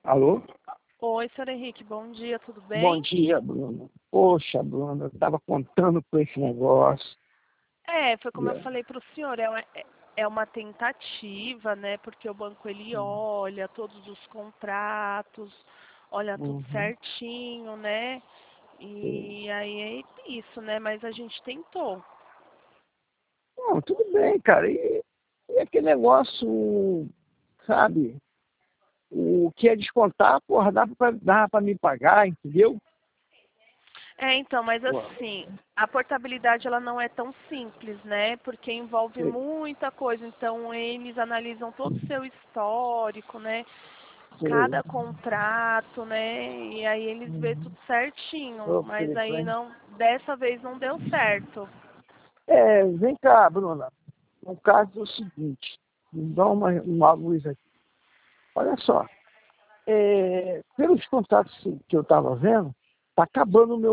Alô? Oi, senhor Henrique, bom dia, tudo Bom bem? dia, Bruna. Poxa, Bruna, eu estava contando com esse negócio. Foi como eu falei para o senhor, é uma tentativa, né? Porque o banco ele olha todos os contratos, olha tudo Uhum. certinho, né? Sei. E aí é isso, né? Mas a gente tentou. Não, tudo bem, cara. E aquele negócio, sabe? O que é descontar, porra, dá pra me pagar, entendeu? Então, mas Pô, assim, a portabilidade ela não é tão simples, né? Porque envolve sei, muita coisa. Então, eles analisam todo o seu histórico, né? sei. Cada contrato, né? E aí eles vê tudo Uhum. certinho. Ô, Mas aí Felipe, não, dessa vez não deu certo. vem cá, Bruna. O caso é o seguinte, me dá uma luz aqui. Olha só. Pelos contatos que eu estava vendo, está acabando o meu.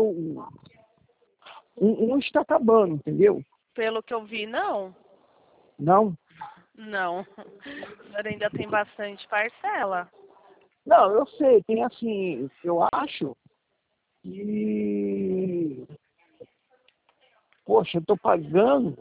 Um está acabando, entendeu? Pelo que eu vi, não. Não, Não. Agora ainda tem bastante parcela. não, eu sei, tem assim, eu acho que, poxa, eu estou pagando,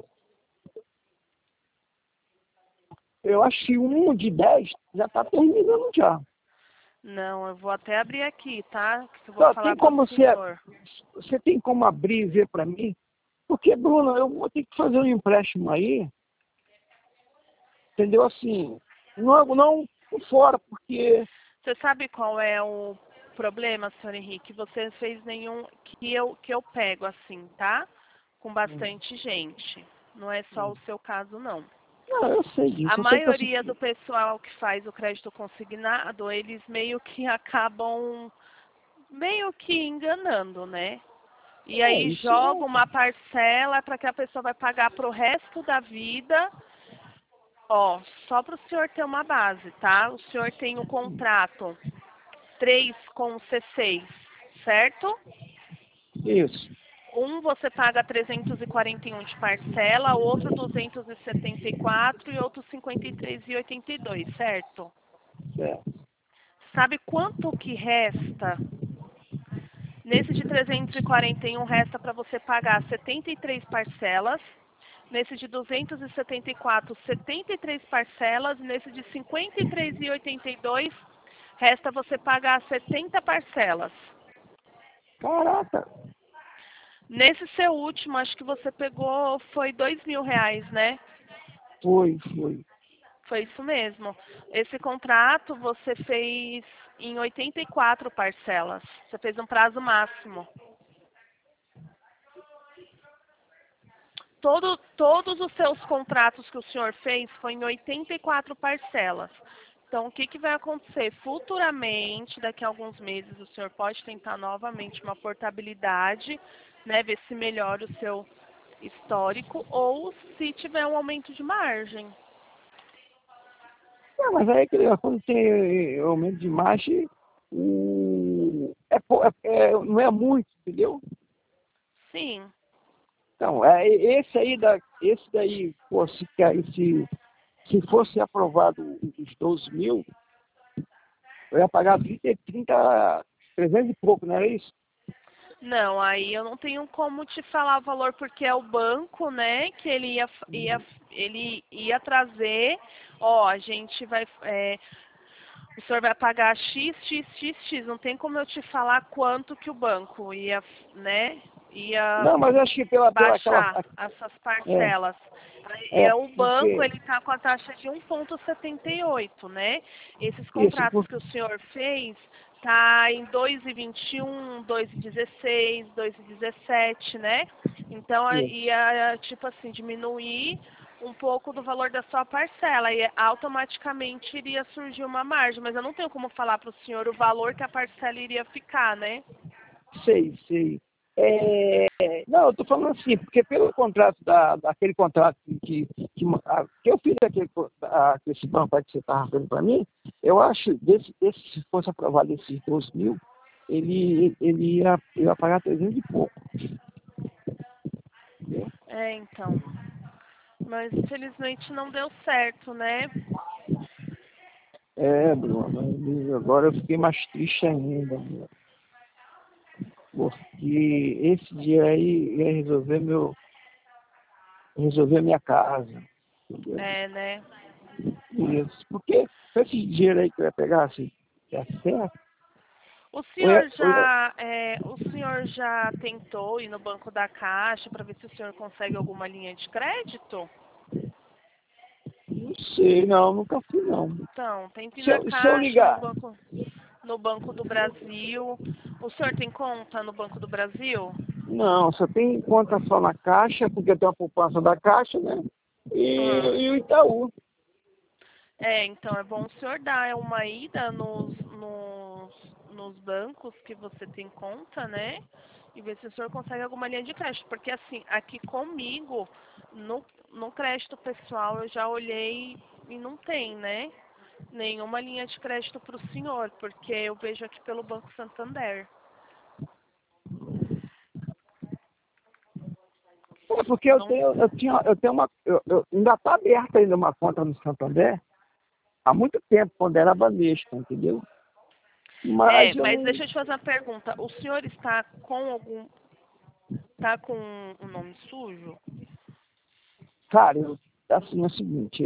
eu acho que um de 10 já está terminando já. Não, eu vou até abrir aqui, tá? Que eu vou Então, falar pro senhor. você tem como abrir e ver para mim? Porque, Bruno, eu vou ter que fazer um empréstimo aí, entendeu? Assim, não por fora, porque. Você sabe qual é o problema, senhor Henrique? Você fez nenhum que eu pego assim, tá? Com bastante gente. Não é só o seu caso, não. Não, eu sei A disso, eu sei que maioria do pessoal que faz o crédito consignado, eles meio que acabam meio que enganando, né? E aí isso joga uma parcela para que a pessoa vai pagar pro resto da vida. Ó, só para o senhor ter uma base, tá? O senhor tem o contrato 3 com o C6, certo? isso. Um você paga 341 de parcela, outro 274 e outro 53,82, certo? É. Sabe quanto que resta? Nesse de 341 resta para você pagar 73 parcelas. Nesse de 274, 73 parcelas. Nesse de 53,82 resta você pagar 70 parcelas. Caraca, Nesse seu último, acho que você pegou, foi R$ 2.000, né? foi. Foi isso mesmo. Esse contrato você fez em 84 parcelas. Você fez um prazo máximo. Todos os seus contratos que o senhor fez foi em 84 parcelas. Então, o que vai acontecer? Futuramente, daqui a alguns meses, o senhor pode tentar novamente uma portabilidade, né, ver se melhora o seu histórico ou se tiver um aumento de margem. Mas aí quando tem aumento de marcha, não é muito, entendeu? Sim. Então, esse daí, pô, se fosse aprovado os 12 mil, eu ia pagar 300 e pouco, não era isso? Não, aí eu não tenho como te falar o valor porque é o banco, né, que ele ia trazer, ó, a gente vai, o senhor vai pagar X, X, X, X. Não tem como eu te falar quanto que o banco ia, né, ia Não, mas eu acho que pela aquela. baixar essas É, parcelas. O banco, porque. ele está com a taxa de 1,78, né? Esses Isso, contratos que o senhor fez tá em 2,21, 2,16, 2,17, né? Então, isso. ia, tipo assim, diminuir um pouco do valor da sua parcela e automaticamente iria surgir uma margem, mas eu não tenho como falar para o senhor o valor que a parcela iria ficar, né? Sei. Não, eu estou falando assim, porque pelo contrato, daquele contrato que eu fiz que esse banco aí que você estava vendo para mim, eu acho, se fosse aprovado esses 12 mil, ele ia pagar 300 e pouco. Entendeu? Então. Mas infelizmente não deu certo, né? Bruno, e agora eu fiquei mais triste ainda, meu, porque esse dia aí ia resolver minha casa, entendeu? É, né? Isso, porque com esse dinheiro aí que eu ia pegar, assim, é certo, O senhor já tentou ir no banco da Caixa para ver se o senhor consegue alguma linha de crédito? não sei, não, nunca fui, não. Então, tente ir Se na eu Caixa, ligar, no Banco do Brasil. O senhor tem conta no Banco do Brasil? não, só tem conta só na Caixa, porque eu tenho a poupança da Caixa, né? Ah. E o Itaú. Então é bom o senhor dar uma ida nos bancos que você tem conta, né? E ver se o senhor consegue alguma linha de crédito. Porque assim, aqui comigo, no crédito pessoal, eu já olhei e não tem, né? Nenhuma linha de crédito para o senhor, porque eu vejo aqui pelo Banco Santander. É porque Não, eu tenho ainda está aberta ainda uma conta no Santander há muito tempo, quando era Banespa, entendeu? Mas eu mas não. deixa eu te fazer uma pergunta. O senhor está com tá com um nome sujo? Cara, assim, é o seguinte,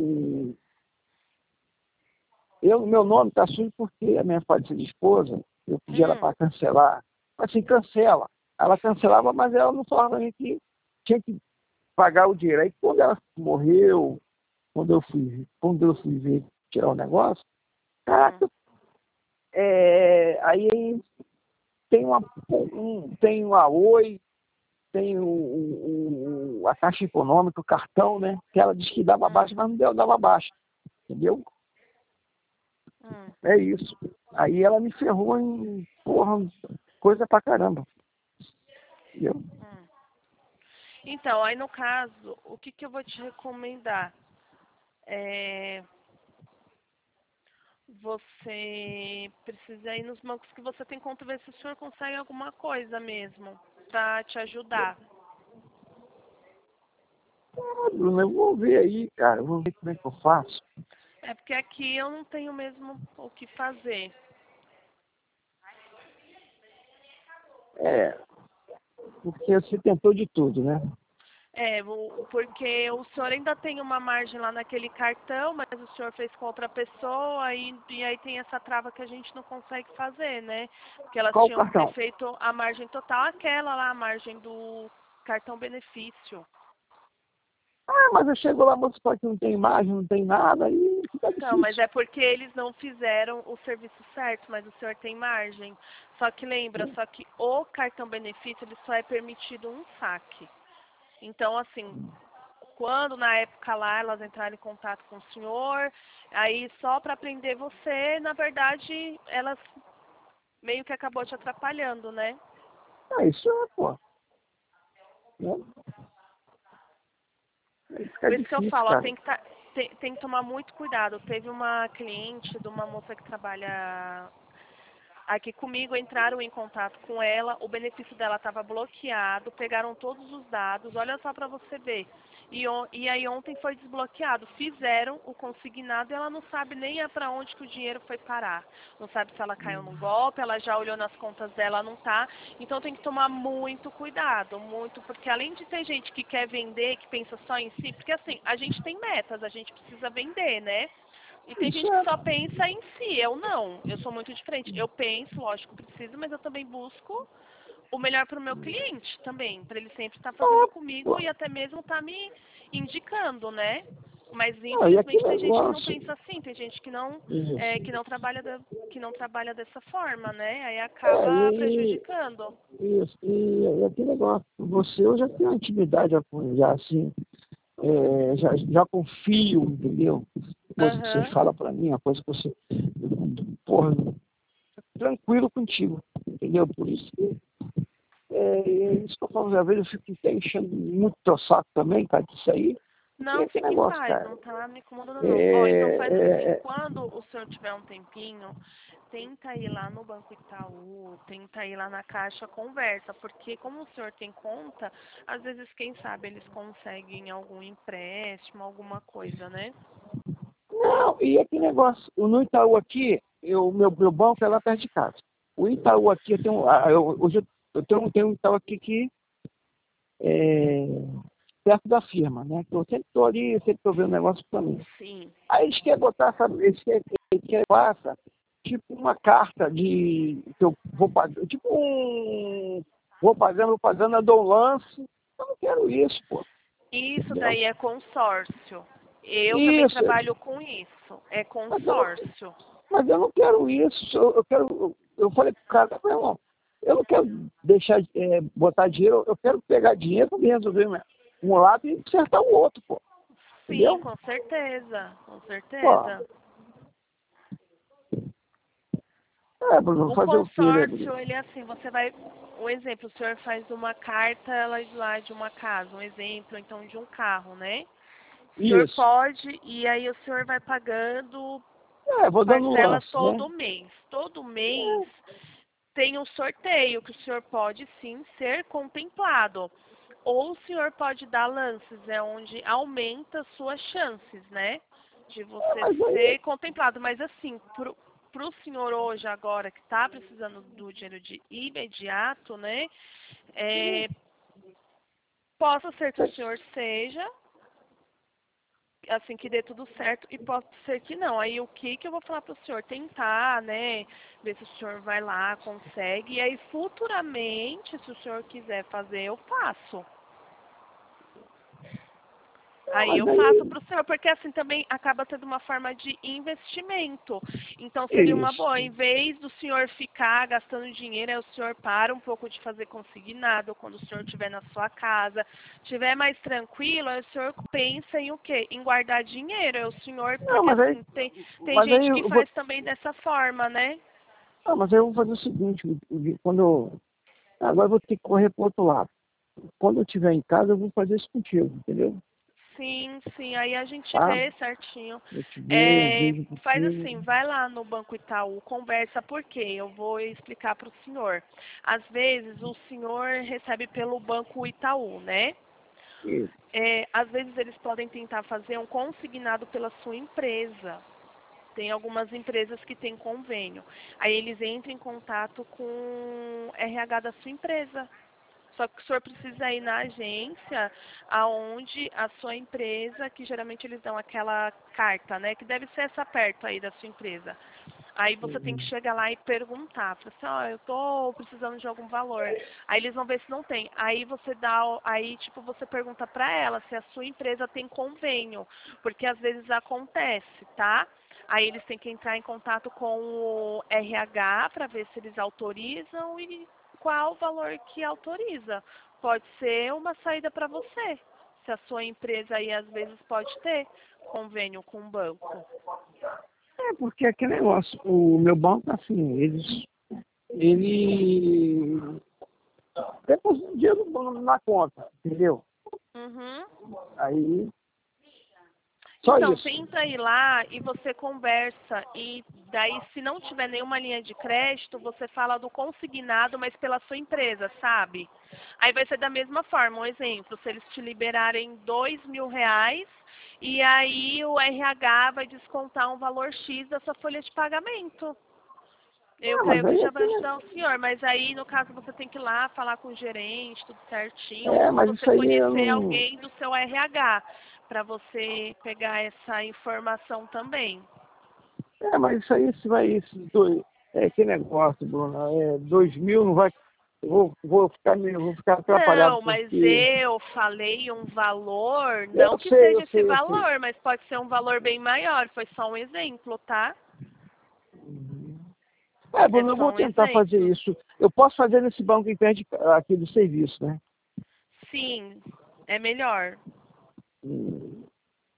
meu nome está sujo porque a minha falecida esposa, eu pedi ela Hum, para cancelar. Assim, cancela. Ela cancelava, mas ela não falava pra mim que tinha que pagar o dinheiro. Aí quando ela morreu, quando eu fui ver tirar o negócio, hum, caraca, aí tem uma Oi, tem a Caixa Econômica, o cartão, né? Que ela disse que dava hum, baixa, mas não deu, dava baixa. Entendeu? hum, É isso. Aí ela me ferrou em, porra, coisa pra caramba. Entendeu? hum. Então, aí no caso, o que eu vou te recomendar? É, você precisa ir nos bancos que você tem conta, ver se o senhor consegue alguma coisa mesmo para te ajudar. Ah, Bruno, eu vou ver aí, cara. Eu vou ver como é que eu faço. É porque aqui eu não tenho mesmo o que fazer. É, porque você tentou de tudo, né? Porque o senhor ainda tem uma margem lá naquele cartão, mas o senhor fez com outra pessoa e aí tem essa trava que a gente não consegue fazer, né? Porque elas Qual o tinham que ter cartão? feito a margem total, aquela lá, a margem do cartão benefício. Ah, mas eu chego lá, a moça fala que não tem imagem, não tem nada, aí fica Então, mas difícil. é porque eles não fizeram o serviço certo, mas o senhor tem margem. Só que lembra, só que o cartão benefício ele só é permitido um saque. Então, assim, quando na época lá elas entraram em contato com o senhor, aí só para prender você, na verdade, elas meio que acabou te atrapalhando, né? Ah, isso é, pô. Né? Aí fica Por isso que eu difícil, falo, ó, cara. tem que tomar muito cuidado. Teve uma cliente de uma moça que trabalha aqui comigo, entraram em contato com ela, o benefício dela estava bloqueado, pegaram todos os dados, olha só para você ver. E aí ontem foi desbloqueado, fizeram o consignado e ela não sabe nem para onde que o dinheiro foi parar. Não sabe se ela caiu num golpe, ela já olhou nas contas dela, não tá. Então tem que tomar muito cuidado, muito, porque além de ter gente que quer vender, que pensa só em si, porque assim, a gente tem metas, a gente precisa vender, né? E tem Isso gente que é. só pensa em si, eu não. Eu sou muito diferente. Eu penso, lógico, preciso, mas eu também busco o melhor para o meu cliente também, para ele sempre estar fazendo Ah, comigo pô. e até mesmo estar me indicando, né? Mas Ah, e aquele infelizmente tem gente que não negócio. pensa assim, tem gente que não Isso. que não trabalha dessa forma, né? Aí É, acaba prejudicando. isso. E aquele negócio. Você, eu já tenho uma intimidade, já assim, já confio, entendeu? Coisa que você Aham. fala pra mim, a coisa que você, porra, tranquilo contigo, entendeu? Por isso que, é isso que eu falo, às vezes eu fico até enchendo muito teu saco também, cara, disso aí, porque é Não, aquele fique em negócio, paz, cara. não tá me incomodando É, não. Ó, então faz assim, é, quando o senhor tiver um tempinho, tenta ir lá no Banco Itaú, tenta ir lá na Caixa, conversa, porque como o senhor tem conta, às vezes, quem sabe, eles conseguem algum empréstimo, alguma coisa, né? Não, e aquele negócio, no Itaú aqui, meu banco é lá perto de casa. O Itaú aqui, hoje eu tenho um Itaú aqui que é perto da firma, né? Que eu sempre estou ali, eu sempre estou vendo negócio para mim. Sim. Aí eles querem botar, sabe, eles querem passar, tipo uma carta que eu vou pagar, tipo vou pagando, eu dou um lance. Eu não quero isso, pô. Isso Entendeu? daí é consórcio. Eu também Isso. trabalho com isso. É consórcio. Mas eu não quero isso. Eu falei pro cara, meu irmão, eu não quero deixar, botar dinheiro, eu quero pegar dinheiro para resolver um lado e acertar o outro, pô. Sim, Entendeu? com certeza. Com Pô, certeza. Bruno, O fazer o quê, né, Bruno? consórcio, ele é assim, você vai. Um exemplo, o senhor faz uma carta lá de uma casa, um exemplo, então de um carro, né? O senhor Isso. pode, e aí o senhor vai pagando Vou dando um parcela lance, né? todo mês. Todo mês tem um sorteio que o senhor pode sim ser contemplado. Ou o senhor pode dar lances, é onde aumenta suas chances, né? De você Mas aí, ser contemplado. Mas assim, pro senhor hoje, agora, que está precisando do dinheiro de imediato, né? Possa ser que o senhor seja, assim, que dê tudo certo, e pode ser que não. Aí o que eu vou falar para o senhor? Tentar, né? Ver se o senhor vai lá, consegue. E aí futuramente, se o senhor quiser fazer, eu faço. Aí eu mas faço aí, para o senhor, porque assim também acaba sendo uma forma de investimento. Então seria uma isso. boa, em vez do senhor ficar gastando dinheiro, aí o senhor para um pouco de fazer consignado quando o senhor estiver na sua casa, estiver mais tranquilo, aí o senhor pensa em o quê? Em guardar dinheiro. Aí o senhor, Não, porque mas aí, assim, tem mas aí gente que eu vou, faz também dessa forma, né? mas aí eu vou fazer o seguinte, agora eu vou ter que correr pro outro lado. Quando eu estiver em casa, eu vou fazer isso contigo, entendeu? Sim, sim, aí a gente Tá? vê certinho. Eu te vejo Faz contigo. assim, vai lá no Banco Itaú, conversa, por quê? Eu vou explicar para o senhor. Às vezes o senhor recebe pelo Banco Itaú, né? Isso. Às vezes eles podem tentar fazer um consignado pela sua empresa. Tem algumas empresas que têm convênio. Aí eles entram em contato com o RH da sua empresa. Só que o senhor precisa ir na agência aonde a sua empresa, que geralmente eles dão aquela carta, né? Que deve ser essa perto aí da sua empresa. Aí você tem que chegar lá e perguntar, fala assim, ó, eu tô precisando de algum valor. Aí eles vão ver se não tem. Aí você aí tipo você pergunta para ela se a sua empresa tem convênio, porque às vezes acontece, tá? Aí eles têm que entrar em contato com o RH para ver se eles autorizam e qual o valor que autoriza. Pode ser uma saída para você, se a sua empresa aí às vezes pode ter convênio com o banco. Porque aquele negócio, o meu banco, assim, ele deposita o dinheiro na conta, entendeu? Uhum. Aí, só Então, isso. tenta ir lá e você conversa. E daí, se não tiver nenhuma linha de crédito, você fala do consignado, mas pela sua empresa, sabe? Aí vai ser da mesma forma. Um exemplo, se eles te liberarem R$ 2.000, e aí o RH vai descontar um valor X da sua folha de pagamento. Eu Mas creio que aí já é vai que, ajudar o senhor, mas aí, no caso, você tem que ir lá falar com o gerente, tudo certinho, ou se mas você isso aí eu conhecer não... alguém do seu RH, para você pegar essa informação também. Mas isso aí, se vai, esses dois, que negócio, Bruno, 2.000 não vai, vou ficar atrapalhado, Não, mas porque eu falei um valor, eu não que sei, seja eu esse sei, eu sei. valor, mas pode ser um valor bem maior, foi só um exemplo, tá? É Bruno, eu só vou um tentar fazer exemplo. isso. Eu posso fazer nesse banco em pé aqui do serviço, né? Sim, é melhor. Hum,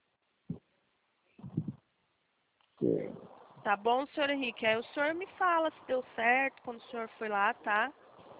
é. Tá bom, senhor Henrique? Aí o senhor me fala se deu certo quando o senhor foi lá, tá?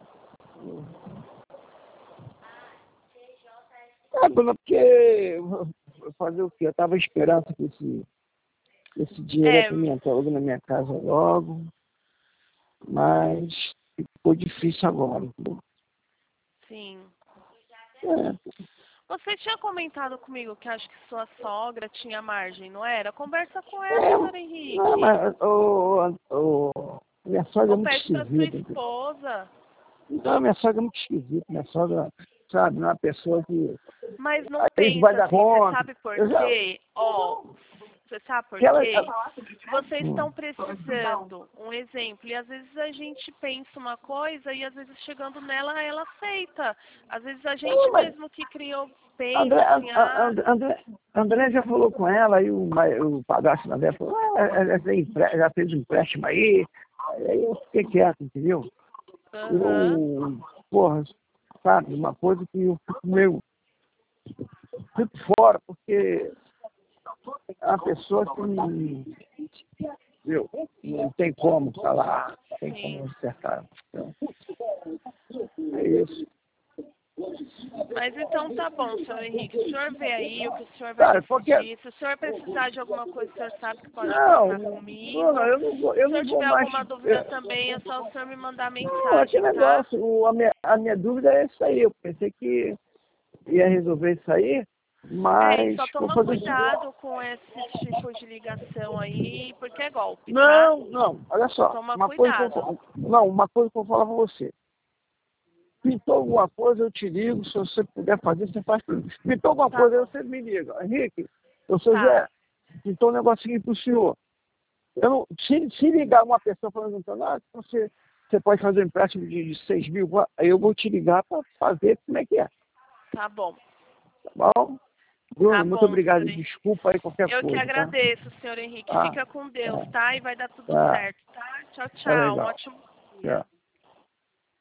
Bruno, porque fazer o quê? Eu estava esperando que esse dinheiro É, para mim entrar logo na minha casa logo, mas ficou difícil agora. sim. É, Você tinha comentado comigo que acho que sua sogra tinha margem, não era? Conversa com ela, senhor Henrique. Não, mas minha sogra é Ou muito pede para sua esquisita. esposa. Então, minha sogra é muito esquisita. Minha sogra, sabe, não é uma pessoa que... Mas não Aí vai pensa dar assim, você conta. sabe por Eu já... quê? Ó, você sabe por que ela- quê? Vocês estão precisando, um exemplo, e às vezes a gente pensa uma coisa e às vezes chegando nela, ela aceita. Às vezes a gente mas mesmo que criou André, pensa assim, André já falou com ela, e o padrasto da André falou, já fez um empréstimo aí eu fiquei quieto, entendeu? aham. Porra, sabe, uma coisa que eu fico fora, porque é uma pessoa não tem como falar, não tem Sim. como acertar. Então, é isso. Mas então tá bom, senhor Henrique. O senhor vê aí o que o senhor vai Cara, porque... decidir. Se o senhor precisar de alguma coisa, o senhor sabe que pode Não, contar comigo. não, eu não vou, Se eu o senhor não vou tiver mais... alguma dúvida também, é só o senhor me mandar Não, aquele mensagem, tá? negócio, a minha dúvida é isso aí. Eu pensei que ia resolver isso aí, E mas só vou toma fazer o seguinte. cuidado com esse tipo de ligação aí, porque é golpe, tá? Não, olha só. Toma Uma coisa que cuidado. uma coisa que eu vou falar pra você. Pintou alguma coisa, eu te ligo. Se você puder fazer, você faz tudo. Pintou alguma Tá coisa, aí bom. você me liga. Henrique, eu sou Tá. Zé. Pintou um negocinho pro senhor. Eu não, se ligar uma pessoa falando, você pode fazer um empréstimo de 6 mil, aí eu vou te ligar para fazer como é que é. Tá bom. Tá bom? Bruno, Tá muito bom, obrigado. senhor Henrique. Desculpa aí qualquer Eu que coisa, tá? agradeço, senhor Henrique. Ah, Fica com Deus, tá, tá? E vai dar tudo tá, certo, tá? Tchau, tá tchau. Um legal. ótimo dia. Tchau.